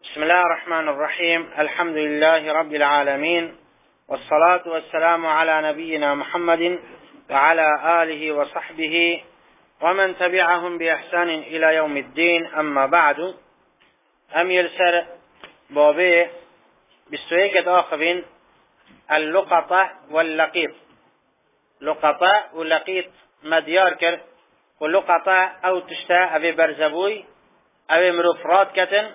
بسم الله الرحمن الرحيم. الحمد لله رب العالمين، والصلاة والسلام على نبينا محمد وعلى آله وصحبه ومن تبعهم بإحسان إلى يوم الدين. أما بعد، يلسر بابي بستويكة آخرين اللقطة واللقيط. لقطة واللقيط مديار كر، واللقطة أو تشتا أبي برزبوي أبي مرفرات كتن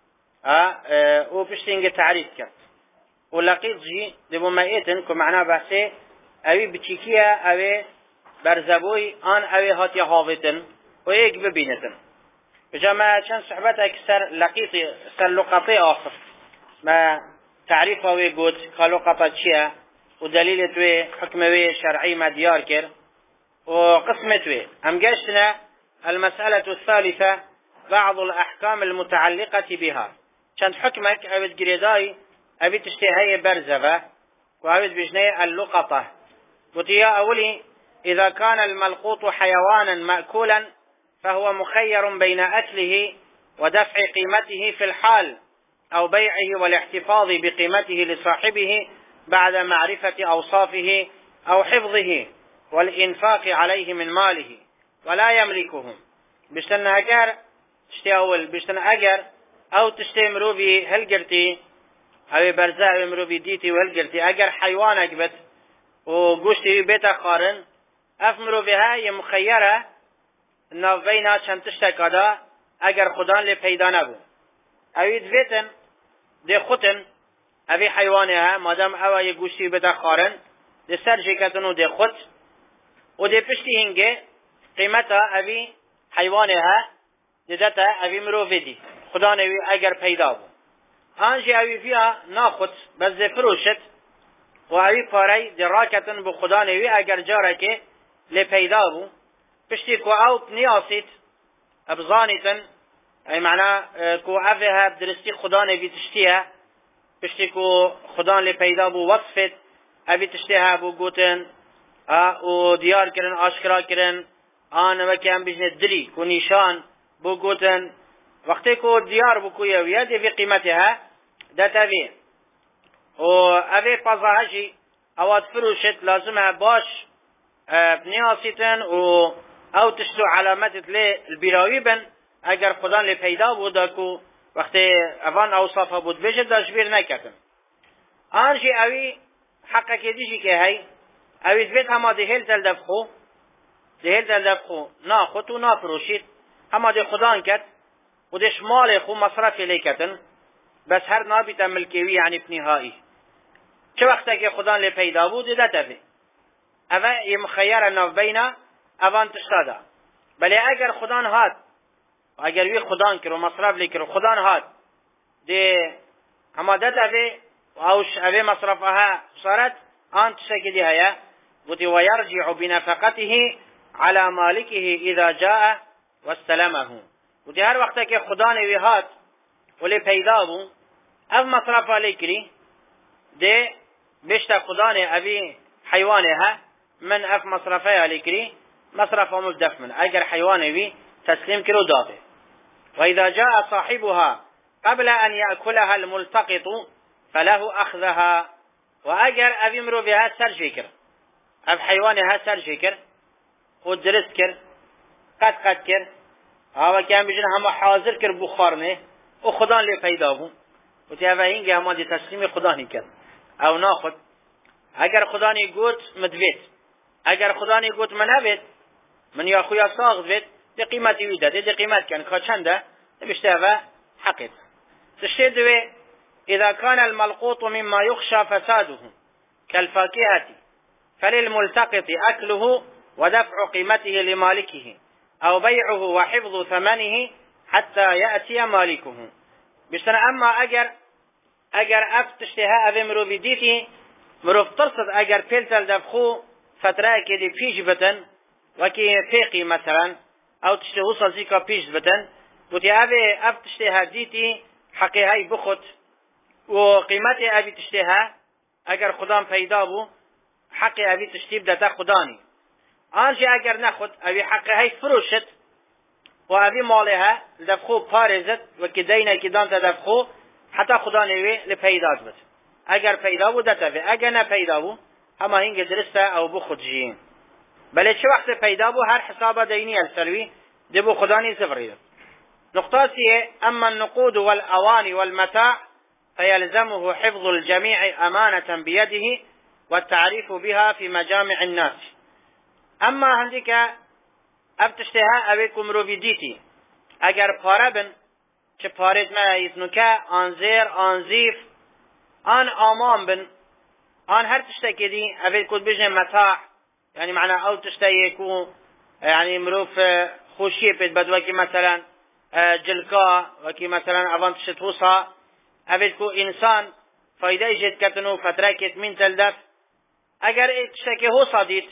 او بشتنگ تعریف کرد. و لقیط جی دبو مایتن که معنا بحثه اوی بچیکیه اوی برزبوی آن اوی هاتی حاوتن و یک ببینتن. بجامع چند صحبت اکثر لقیط سر لقطه آخر ما تعریف اوی گوت که لقطه چیه و دلیل توی حکموی شرعی مدیار کرد و قسمت توی هم گشتنا المسألة الثالثة بعض الأحكام المتعلقة بها. چند حكمك أبد قريداي أبد تشتهي برزفة وأبد بجنية اللقطة. وتيا أولي إذا كان الملقوط حيوانا مأكولا فهو مخير بين أكله ودفع قيمته في الحال أو بيعه والاحتفاظ بقيمته لصاحبه بعد معرفة أوصافه أو حفظه والإنفاق عليه من ماله ولا يملكه. بشتن أجر تشتي أول بشتن أجر او تشتي مروبي هلقرتي او برزا مروبي ديتي وهلقرتي اگر حيوان اكبت وقوشتي بيتا قارن اف مروبي هاي مخيرة نافينا چند تشتك دا اگر خدان لي پیدا نبو او يدفيتن دي خوتن اوي حيوانها مادام او يقوشتي بيتا قارن دي سرجكتنو دي خوت و دي پشتي هنگه قيمتا اوي حيوانها دي داتا اوي مروبي دي خدا نوی اگر پیدا بود آنجی اوی فيها ناخد بس فروشت و اوی پاره دراکتن بو خدا نوی اگر جارکه لی پیدا بود پشتی کو اوت نیاسید ابزانیتن ای معنی کو اوه بدرستی خدا نوی تشتیه پشتی کو خدا لی پیدا بود وصفت اوی تشتیه بو گوتن و دیار کرن آشکرا کرن آن وکی هم بجنه دری کو نیشان بو گوتن وقتی کو دیار بکویه ویا دی فی قیمتها دتوی و اوی پازاهجی اواد فروشت لازمه باش بنیاسیتن و او تشتو علامتت لی البیراوی بن اگر خدان لی پیدا بودا کو وقتی اوان اوصافه بود بجد داشبیر نکتن آنجی اوی حقا که دیجی که هی اوی دبیت همه دهل تلدفخو نا خودتو نا فروشید همه ده خدان کت و دش مال خو مصرف لیکتن بس هر نابیت ملکیوی یعنی بنهایی چه وقتا که خدا لی پیدا بود ده تفی اوه ی مخیر ناف بینا اوان تشتادا بلی اگر خدا هات اگر وی خدا کرو مصرف لیکرو خدا هات ده اما ده تفی اوش اوه مصرفها صارت آن تشتاکی دی هیا بودی و یرجع بنفقته على مالکه اذا جاء واستلمه ودي هر وقتا که خدا نوی هات ولی پیدا بو اف مصرف علی کری ده بشتا خدا نوی حیوانها من اف مصرفه علی کری مصرفه مجدف من اگر حیوانوی تسلیم کرو داده و اذا جاء صاحبها قبل ان يأكلها الملتقط فله اخذها و اگر اوی مرو بها سر کر اف حیوانها سر کر خود درست کر قد کر هوا کم بجن همه حاضر کر بخارنه او خدا لی پیدا بون و تی اوه اینگه همه دی تسلیم خدا نی کرد او ناخد اگر خدا نی گوت مدوید اگر خدا نی گوت منوید من یا خویا ساغ دوید دی قیمتی ویده دی قیمت کن که چنده دی بشته اوه حقیت تشته دوی اذا كان الملقوط مما يخشى فساده كالفاكهة فللملتقط أكله ودفع قيمته لمالكه او بيعه وحفظ ثمنه حتى يأتي مالكه. بشتن اما اگر افتشتها اوه مرو بديتي مرو فترصد اگر پیلتل دفخو فتره که دی پیش بتن وكي فيقي مثلا او تشته وصل زيكا پیش بتن وتي اوه افتشتها ديتي حقي هاي بخت وقيمتي اوه تشتها اگر خدام پیدا بو حقي اوه تشتيب دتا خداني آنجی اگر نخود اوی حقه های فروشت و اوی ماله ها دفخو پارزت و که دینه که دانت دفخو حتی خدا نوی لپیداز بد اگر پیدا بود دتوی اگر نه پیدا بود همه هنگ درسته او بو خود جین بله چه وقت پیدا بود هر حساب دینی السلوی دبو خدا نی سفرید نقطه سیه اما النقود والاواني والمتاع فيلزمه حفظ الجميع امانة بيده والتعريف بها في مجامع الناس اما هنديك ابتشتها اويكم روفيديتي اگر پاره بن چه پارید ما یسنوکه آن زیر آن زیف آن آمان بن آن هر تشتکی دی اوید کد بجن متاع یعنی معنی او تشتکی کو یعنی مروف خوشی پید بد وکی مثلا جلکا وکی مثلا اوان تشت وصا اوید کو انسان فایده جد کتنو فتره کت من تلدف اگر تشتکی وصا دید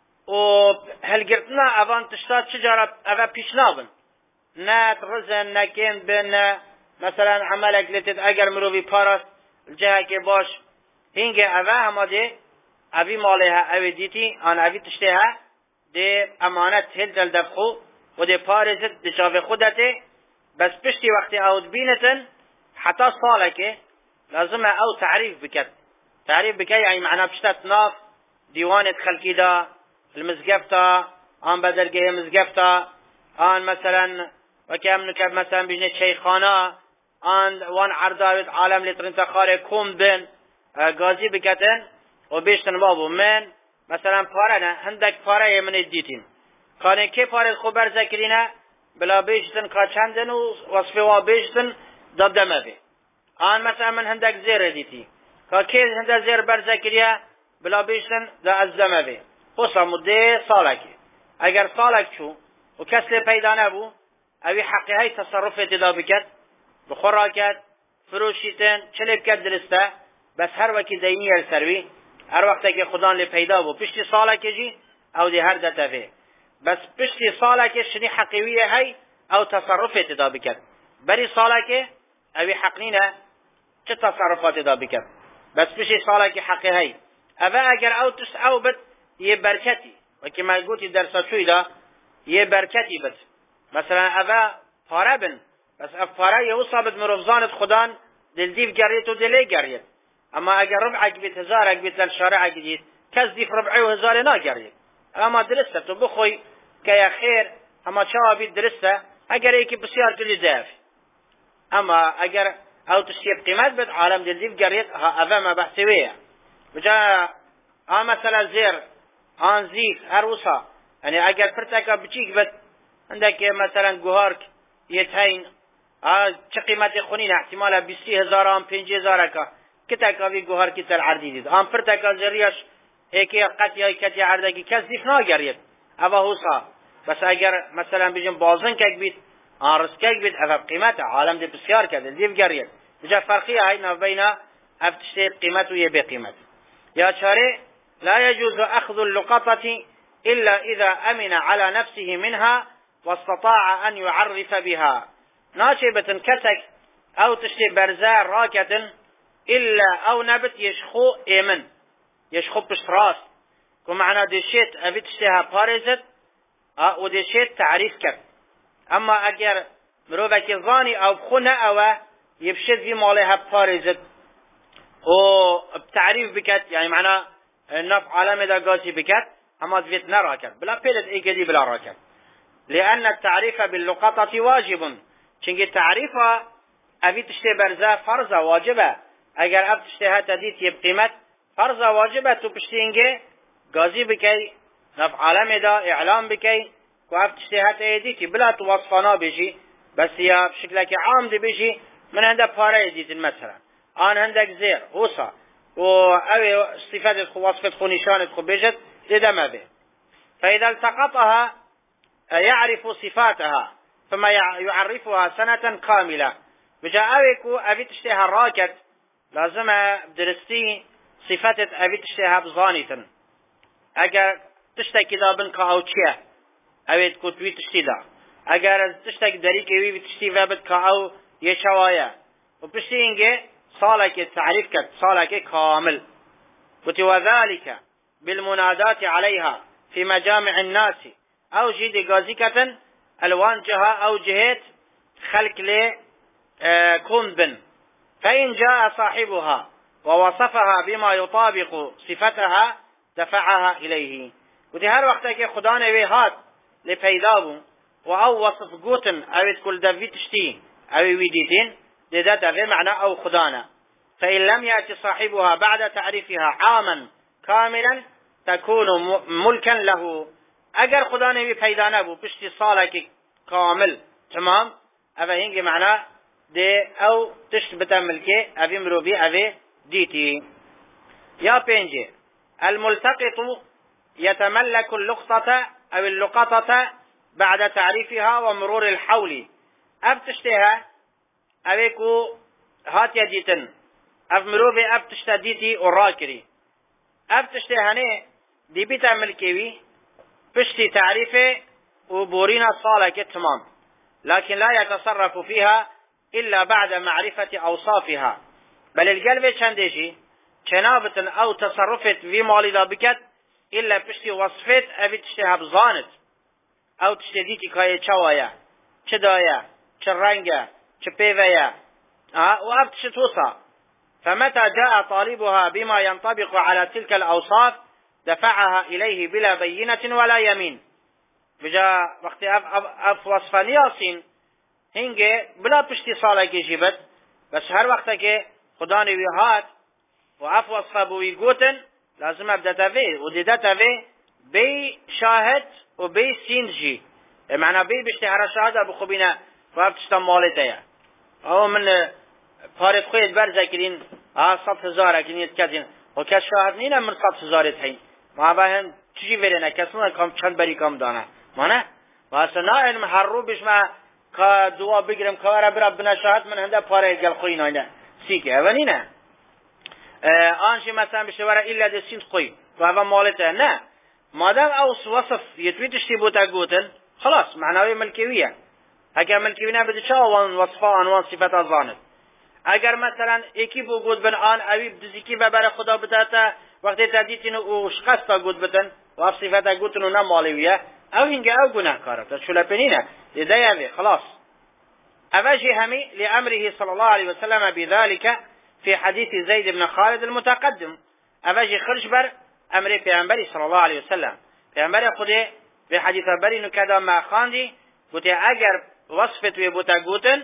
و هلگرتنا اوان تشتات چجارت اوه پیشنابن نه رزن نکن بن مثلا عملك لتد اگر مروی پارست الجهه که باش هنگ اوه همه ده اوی ماله اوی دیتی آن اوی تشته ده امانت هل دل دفخو و ده پارزت دشاف خودته بس پشتی وقتی اوت بینتن حتی ساله که لازم او تعریف بکد تعریف بکد یعنی معنی پشتت ناف دیوانت خلقی دا المزگفتا آن بدرگه مزگفتا آن مثلا وكم نكب مثلا بجنة شيخانا آن وان عرضاوت عالم لترنتا خارج كوم بن غازي بكتن وبيشتن بابو من مثلا پارنا هندك پاره يمن الديتين كان كي پاره خبر ذكرنا بلا بيشتن كاچندن وصفه وا بيشتن دبدمه بي آن مثلا من هندك زير ديتي كي هندك زير بر ذكريا بلا بيشتن دا ازدمه بي خصا مده سالك اگر سالك شو وكسل پیدا نبو اوی حقی های تصرف اتدا بکد بخورا کد فروشیتن چلی بکد درسته بس هر وکی دینی السروی هر وقت که خدا لی پیدا بو پشتی ساله که جی او دی هر دتفه بس پشتی ساله که شنی حقیویه های او تصرف اتدا بکد بری ساله که اوی حق نینه چه تصرفات اتدا بکد بس پشتی ساله که حقی های اوه اگر او تس او بد یه برکتی وکی ما گوتی درسا چوی دا یه برکتی بد مثلا اوه پاره بن بس اف پاره یه صابت مرفزانت خدان دل دیف گریت و دلی گریت اما اگر ربع بیت هزار بیت للشارع جدید کس دیف ربعی و هزار نا گریت اما درسته تو بخوی که یا خیر اما چاوا بیت درسته اگر یکی بسیار کلی دافی اما اگر او تشتیب قیمت بد عالم دل دیف گریت ها اوه ما بحثویه بجا مثلا زیر آن زیف هر وصا یعنی اگر پرتکا بچیک بد عندك مثلا جوهرك يتهين چه قیمت خونین احتمالا 20,000 آن 5,000 کا کتا وی جوهر کی تل عردی دید آن پر تکا زریاش هیکی قطعی کتی عردگی کس دیف ناگرید اوه حوصا بس اگر مثلا بجن بازن کک بید آن رسکک بید اوه قیمت عالم دی بسیار کرده دیف گرید بجا فرقی های نو بینا افتشتید قیمت و یه بی قیمت یا چاره لا يجوز اخذ اللقطة الا اذا امن على نفسه منها واستطاع ان يعرف بها ناشبة كتك او تشتي برزار راكة الا او نبت يشخو ايمن يشخو بشراس ومعنى دي شيت ابي تشتيها بارزت ودي شيت تعريف كت اما اگر مروفك ظاني او بخونه او يبشد في مالها بارزت وبتعريف بكت يعني معنى النف علامة دا قاسي بكت اما تفيت نراكت بلا بيلت اي كدي بلا راكت لأن التعريف باللقطة واجب چنگه تعريفها ابي تشتي برزا فرضا واجبه اگر اب تشتيها تديت يب قيمت فرضا واجبه تو پشتينگه غازي بكي نف عالم دا اعلام بكي و اب تشتيها تديت بلا توصفنا بيجي بس يا بشكلك عام دي بيجي من هنده پاره يديت مثلا آن هندك زير وصا و اوي صفات وصفت خونشانت خو بيجت لدمه به فإذا التقطها يعرف صفاتها ثم يعرفها سنة كاملة بجاء اويكو ابي تشتيها راكت لازم درستي صفات ابي تشتيها بظانيتن اگر تشتكي دا بنك او چيه اوي تكو توي تشتي دا اگر تشتكي دريك اوي تشتي وابد او يشوايا وبشتينجي صالك التعريف كت صالك كامل وذلك بالمنادات عليها في مجامع الناس او جيد غازيكة الوان جهة او جهات خلق لي كون بن فإن جاء صاحبها ووصفها بما يطابق صفتها دفعها إليه. وتي هر وقت که خدا نوی هات لپیدا بو و او وصف گوتن اوید کل دوی تشتی اوی ویدیتین دیده دوی معنى او خدانا. فإن لم يأتي صاحبها بعد تعريفها عاما كاملا تكون ملكا له. اگر خدا نوی پیدا نبو پشتی سالك كامل تمام اوه هنگی معنى دي او تشت بتملكي اوی مروبي اوی ديتي. يا بينجي الملتقط يتملك اللقطة أو اللقطة بعد تعريفها ومرور الحول. أبتشتها أبيكو هات يديتن أفمروبي أبتشتديتي وراكري أبتشتها نه دي بيتا ملكيوي بشتي تعريفه وبورينا صالك تمام، لكن لا يتصرف فيها إلا بعد معرفة أوصافها. بل القلب چندشي چنابة أو تصرفت في مالي دابكت إلا بشتي وصفت أبي تشتها بظانت أو تشتديتي كاية چوايا چه دايا چه رنگا چه بيويا وأب تشتوصا. فمتى جاء طالبها بما ينطبق على تلك الأوصاف دفعها إليه بلا بينة ولا يمين. بجا وقت أف وصفاني أصين هنگه بلا پشتی صالة جيبت بس هر وقت که خدا نوی هات و اف وصفه بوی گوتن لازم ابدا تاوی و دیده تاوی بی شاهد و بی سینجی معنی بی بشتی هر شاهد ابو خوبینه و اب تشتا مالته او من پارت خوید برزه کرین 100,000 کنید کدین و کس شاهد نینه من 100,000 تین ما باهم چیزی ورنه کسونه کم چند بری کم دانه مانه واسه نا علم هر رو بشما که دعا بگیرم که رب بنا شاهد من هنده پاره گل خوی ناینه سیکه اونی نه آنشی مثلا بشوره ایلا ده سینت خوی و هوا مالته نه مادام او وصف يتوي تشتي بوتا قوتن خلاص معناوي ملكيوية. اگر ملكيوية بده چا وان وصفا انوان صفات ظانت. اگر مثلا اکی بو قود بن آن اوی بدزيكي ببر خدا بتاتا وقت تديتين او شخصا قود بتن و صفات قوتن و نماليوية او هنگه او گناه كارتا شو لپنينه لده يوي خلاص. اوجه همي لأمره صلى الله عليه وسلم بذلك في حديث زيد بن خالد المتقدم. اوجه خرج بر امر پیامبری صلی الله علیه وسلم پیامبر خدا به حدیث بری نو کدا ما خواندی گوته اگر وصفت و بوتا گوتن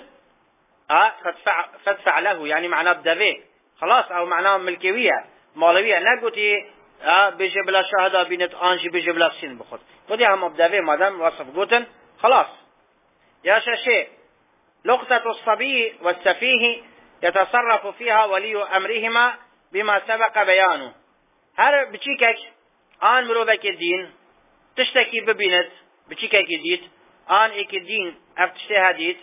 فدفع له يعني معناه بدوی خلاص او معناه ملکیه مالویه نگوتی بيجي بلا شهاده بينت انجي بيجي بلا سين بخود خودي هم بدوی مادام وصف گوتن خلاص. يا شيء لقطة الصبي والسفيه يتصرف فيها ولي امرهما بما سبق بيانه. هر بچیکک آن مروبک دین تشتکی ببیند بچیکک دید آن ایک دین افتشته دید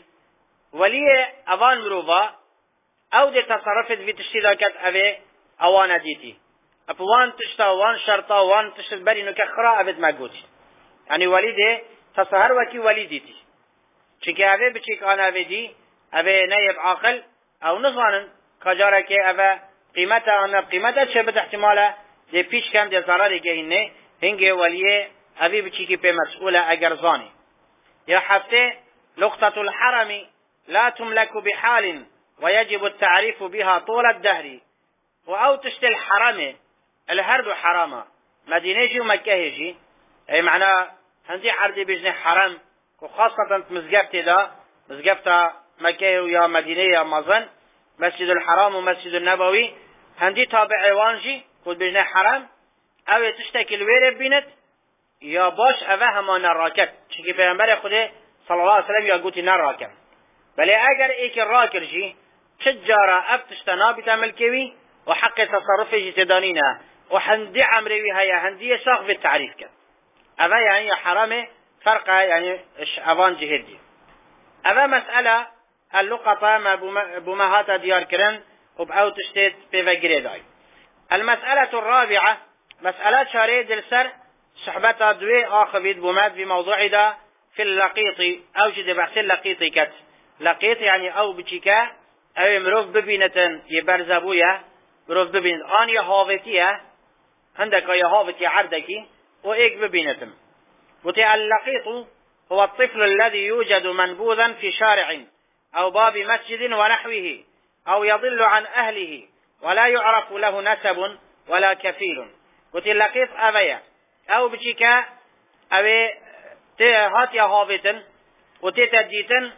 ولی اوان مروبا او ده تصرفت في تشتی داکت اوه اوان دیتی اپوان تشتا وان شرطا وان تشت بری نو که خرا اوید مگوتی یعنی ولی ده تصهر وکی ولی دیتی چونکه اوه بچیک آن اوه دی اوه نیب عاقل او نظانن کجاره که اوه قیمت آن قیمت چه بد احتماله ده پیش کم ده ضرری که اینه هنگه ولیه اوی بچی که پی مسئوله اگر زانی. یا هفته لقطة الحرم لا تملك بحال ويجب التعريف بها طول الدهر. و او تشت الحرم الهرد حرامه مدینه جی و مکه جی ای معنی هندی عردی بجنه حرم و خاصة مزگفت دا مزگفت مکه و یا مدینه یا مزن مسجد الحرام و مسجد النبوي هندی تابع وانجی خود بجنه حرم او تشتکی الویر بینت یا باش اوه همان راکت چونکه پیغمبر خود صلی الله علیه وسلم یا گوتی نراکم بلی اگر ایک راکر جی چجارا اب تشتنا بیتا ملکوی و حق تصرف جی تدانینه و هندی عمروی هیا هندی شاخ في التعريف كان اوه يعني حرام فرقه يعني اوان جهد دي اوه مسألة اللقطة ما بمهات ديار كرن وبأو تشتت بفجر داي. المسألة الرابعة مسألة شارع دلسر صحبة دوي آخبيد بماد بموضوع دا في اللقيط أوجد بحث اللقيط كت لقيط يعني أو بچيكا أو مروف ببينة يبرزبويا مروف ببينة آن يهافتيا عندك يهافتي عردكي وإيك ببينتم. وتي اللقيط هو الطفل الذي يوجد منبوذا في شارع أو باب مسجد ونحوه أو يضل عن أهله ولا يعرف له نسب ولا كفيل. قلت اللقيط أبيا أو بشيكا أبي هاتيا هافتن وتتجيتن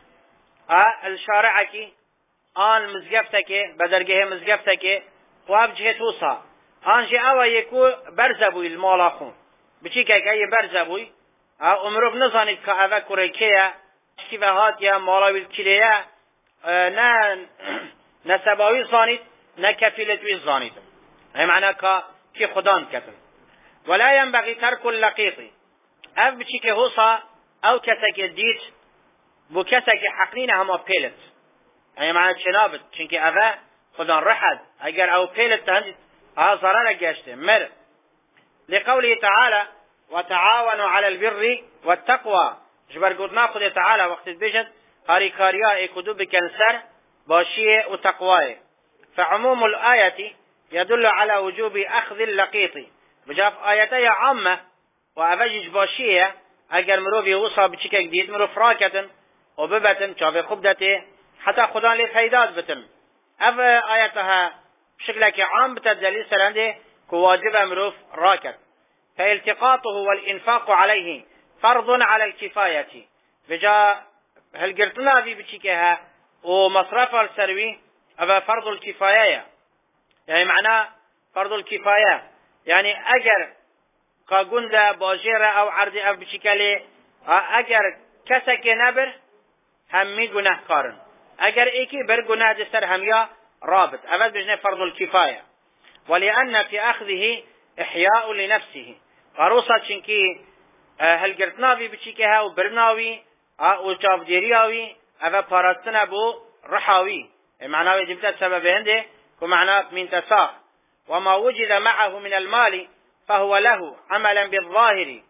الشارعكي آن مزقفتك بدرجه مزقفتك وابجه توصى آنجي أو يكو برزبوي المالاخون بشيكا كي برزبوي امروف نزانید که اوه کرکیه شکیوه هاتیه مالاوی کلیه نه نسباوی زانید نه کفیلتوی زانید ای معنی که خدان کتن ولا ينبغي ترك اللقيط اف بچی که حوصا او کسک دید بو کسک حقنین هما پیلت ای معنی چنابت چنکه اوه خدان رحد اگر او پیلت تهندید ضرر گشته مر لقوله تعالى وتعاونوا على البر والتقوى جبر قلنا خد تعالى وقت بجد هاري كاريا اكدو بكنسر باشيه وتقواه فعموم الآية يدل على وجوب أخذ اللقيط بجاف آياتي عامة وأفجج باشيه اگر مروفي وصا بچك جديد مروف راكتن وببتن شاف خبدته حتى خدان لفيداد بتن اف آياتها بشكلك عام بتدليل سرنده كواجب مروف راكت فالتقاطه والإنفاق عليه فرض على الكفاية بجا هل قلتنا ذي بشيكها ومصرف السروي أبا فرض الكفاية يعني معناه فرض الكفاية يعني أجر كاقوندا باجيرة أو عرض أو بشيكالي أجر كسك نبر همي قناه قارن أجر إيكي بر قناه دستر هميا رابط أبد بجنة فرض الكفاية ولأن في أخذه إحياء لنفسه قروصة چنكي هل قرتناوي بچيكها وبرناوي وشاف ديرياوي أفا پارستنا بو رحاوي معناه جبتت سبب هنده ومعناه من تساق وما وجد معه من المال فهو له عملا بالظاهر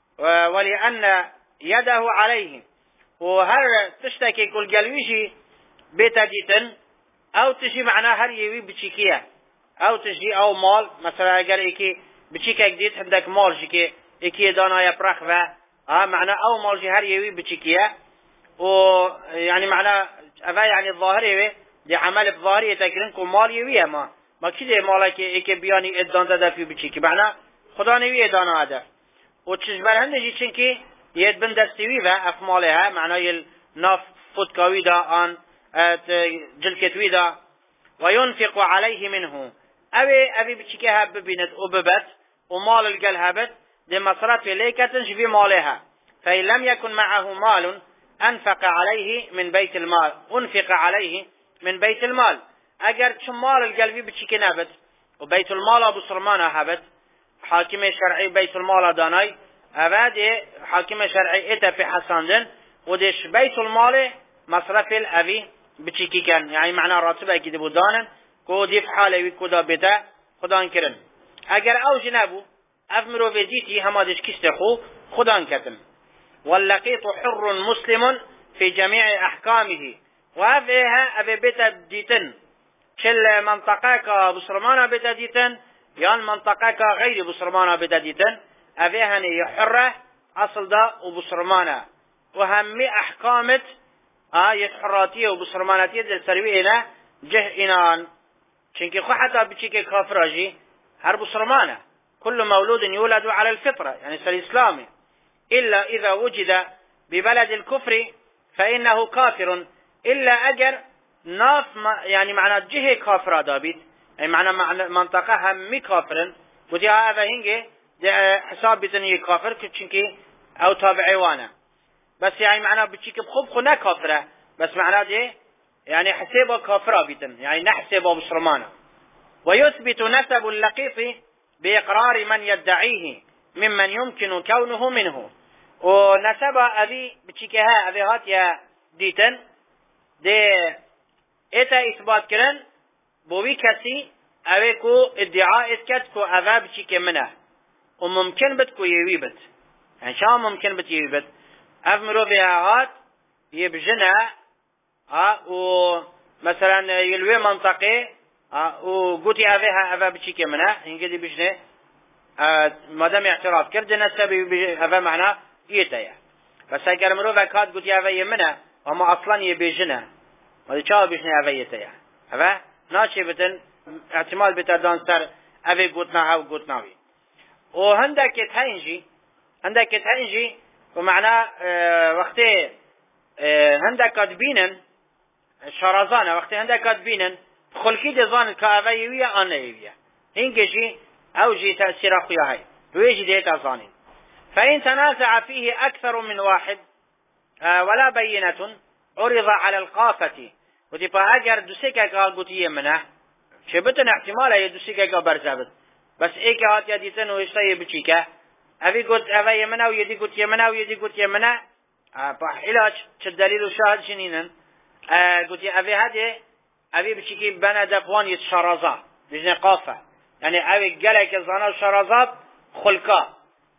ولأن يده عليه وهر تشتكي كل قلويشي بتجيتن أو تجي معناه هر يوي بچيكيه او تجي او مال مثلا اگر ايكي بچيكه جديد عندك مال جيكي ايكي دانا يفرخ و معنى او مال جي هر يوي بچيكيه و يعني معنى افا يعني الظاهر يوي دي عمل بظاهر يتكرن كو مال يوي ما كده مالك ايكي بياني ادان دادا في بچيكي معنى خدا نوي ادانا هذا و تشبر هندجي چنكي يد بن دستوي و اف مالها معنى الناف فتكاوي دا ان جلكتوي دا وينفق عليه منه أبي بشكيها ببينت وببت ومال القلهبت لمصرف ليكتنش في مالها فإن لم يكن معه مال أنفق عليه من بيت المال أنفق عليه من بيت المال أجر شمال القلبي بشكي نبت وبيت المال أبو سلمان هبت حاكم شرعي بيت المال داناي أبادي حاكم شرعي إتا في حساندن وديش بيت المال مصرف الأبي بشكي كان يعني معنى راتبه كده بودانن کو دیف حاله وی کدا بتا خدان کرن اگر او جنابو افمرو بجيتي همادش كيستخو خدان كتم واللقيط حر مسلم في جميع احكامه وافيها ابي بتا ديتن كل منطقه بسرمانه بتا ديتن يعني منطقه غير بسرمانه بتا ديتن افيها هي حره اصل دا وبسرمانه وهم احكامت يحراتيه وبسرماناتيه دل سروينا جه انان چونکه خو حتی بچیکه کافر جی هر بسرمانه كل مولود يولد على الفطرة يعني الإسلام إلا إذا وجد ببلد الكفر فإنه كافر إلا أجر ناف يعني معنى جهة كافرة دابيت يعني معنى منطقة هم كافر ودي هذا هنجي حساب بتني كافر كتشنكي أو تابعيوانا بس يعني معنى بتشيك بخوب خنا كافرة بس معنى دي يعني حسابه كافرة بيتن يعني نحسبه بسرمانه ويثبت نسب اللقيط بإقرار من يدعيه ممن يمكن كونه منه ونسب أبي بتشيكها أبي هاتيا ديتن دي إتا إثبات كرن بوي كسي أبي كو ادعاء إتكت كو أبا بتشيك منه وممكن بتكو يويبت يعني شا ممكن بتيويبت أفمرو بها هات يبجنها ومثلا يلوي منطقة وقوتي أفا بتشيك منه هنجدي بجنه مادام اعتراف کرد نسبی أفا معنى يتايا بس اگر مرو وكاد قوتي أفا يمنه وما أصلا يبجنه ما دي چاو بجنه أفا يتايا هذا ناشي بتن احتمال بتردان سر أبي قوتنا أو قوتناوي وهندك تهنجي ومعناه وقتي هندك كاتبينن شرازانه وقتي هندك كاتبينن خلقي دزان كاويوية أنايوية هنجي أو جي تأثير أخويا هاي ويجي ديتا ظانين فإن تنازع فيه أكثر من واحد ولا بينة عرض على القافة وتبقى أجر دوسيكا قال قوتي منه شبتن احتمال هي دوسيكا برزابت بس ايك هات يديتن ويشتاي بچيكا أبي قلت أبا يمنا ويدي قلت يمنا ويدي قلت يمنا علاج الدليل وشاهد شنينا قلت أبي هذه أبي بچيكي بنا دفوان يتشرزا بجن قافة يعني أبي قلق الزانا وشرزات خلقا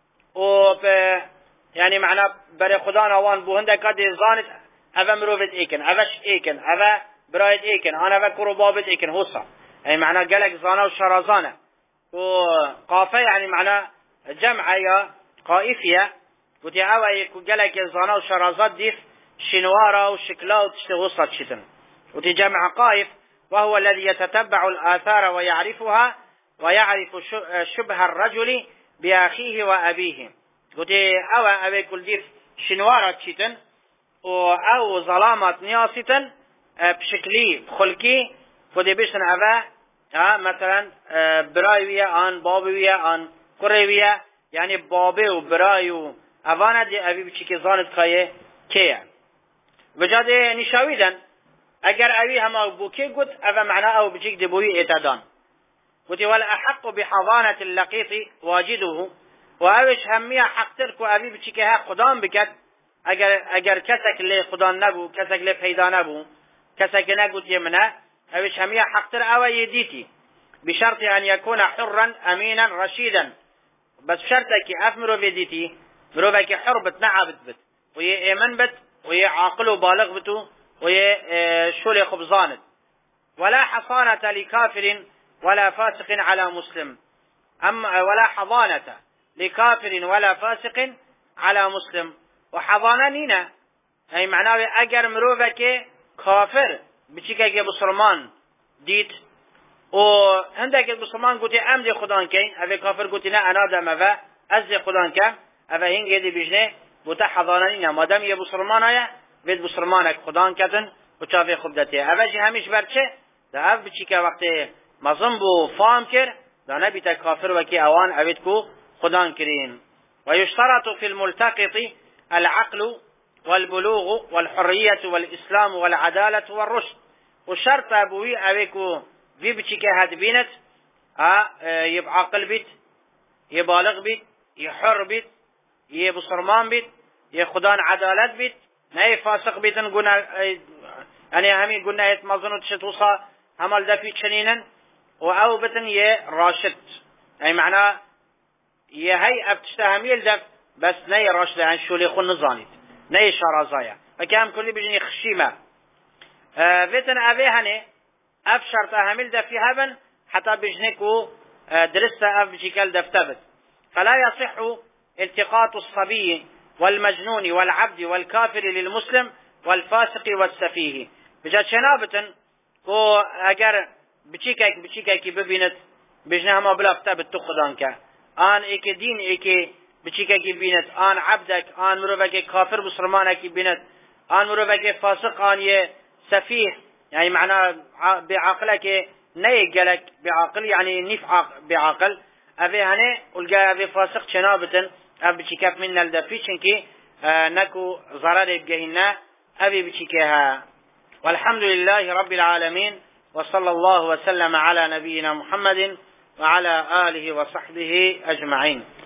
يعني معنا بري خدان اوان بو هنده كادي زانت أبا مروفت ايكن أباش ايكن أبا برايد ايكن أنا أبا كروبابت ايكن هوصا يعني معنا قلق زانا وشرزانه وقافة يعني معنى جمع يا قائفية وتعاوى يقلك الزانا وشرازات ديف شنوارة وشكلا وتشتغصت شتن وتجمع قائف وهو الذي يتتبع الآثار ويعرفها ويعرف شبه الرجل بأخيه وأبيه وتعاوى أبي كل ديف شنوارة شتن أو ظلامات نياستن بشكلي خلقي وتبشن أبا مثلا برايوية آن بابوية آن كروية يعني بابي و برايو أوانا دي أبي بچي زانت خايه كيه وجاده نشاويدن اگر أبي هما بوكي قد أفا معناه أو بچيك دبوي اتدان وتي والأحق بحضانة اللقيط واجده وأوش همية حق تركو أبي بچي ها قدام بكت اگر كسك اللي قدام نبو كسك اللي پیدا نبو كسك نقود يمنه أوش همية حق تر أو يديتي بشرط أن يكون حرا أمينا رشيدا بس شرطك أفمرو فيديتي مروفك حر بتنعبت بت وهي إيمان بت وهي عاقل وبالغ بتو وهي شولي خبزانت ولا حصانة لكافر ولا فاسق على مسلم ولا حضانة لكافر ولا فاسق على مسلم وحضانانينا أي معناه أجر مروفك كافر بچيكا بسرمان ديت وهندك المسلمان قلت أمدي خدان كين أبي كافر قلت لا أنا دم أفا أزي خدان كم أفا هنگ يدي بجنه بتحضانين ما دام يبصرمان آية بيد بصرمانك خدان كتن وشافي خبدته أفا جي هميش برچه ده أف بچي که وقت مظلم بو فام كر ده نبيت كافر وكي أوان أبيتكو خدان كرين ويشترط في الملتقط العقل والبلوغ والحرية والإسلام والعدالة والرشد والشرط أبوي أبيكو في بچيكه هاد بينت يبقى عقل بيت يبالغ بيت يحر بيت يبصرمان بيت يخدان عدالت بيت ناي فاسق بيتن قلنا يعني همي قلنا يتمظنوا تشتوصا همال دفي تشنينن او بتن راشد اي معناه هي ابتشتهميل دف بس ناي راشد عن شولي خون نظانيت ناي شارازايا فكام كل بيجني خشيمة بتن ابي هني اف شرط اهمل دفي هبن حتى بجنكو درست اف بجيكال دفتبت فلا يصح التقاط الصبي والمجنون والعبد والكافر للمسلم والفاسق والسفيه بجات شنابتن كو اگر بچيكاك ببينت بجنها ما بلا فتبت تخدانك آن ايك دين ايك بچيكاك بينت آن عبدك آن مروفك كافر بسرمانك بينت آن مروفك فاسق آن يه سفيه يعني معنى بعقلك نيجلك بعقل يعني نفع بعقل أبي هني والجا أبي فاسق شنابتن أبي بشكاف من الدفيشن كي نكو ضرر بجهنا أبي بشكاها والحمد لله رب العالمين وصلى الله وسلم على نبينا محمد وعلى آله وصحبه أجمعين.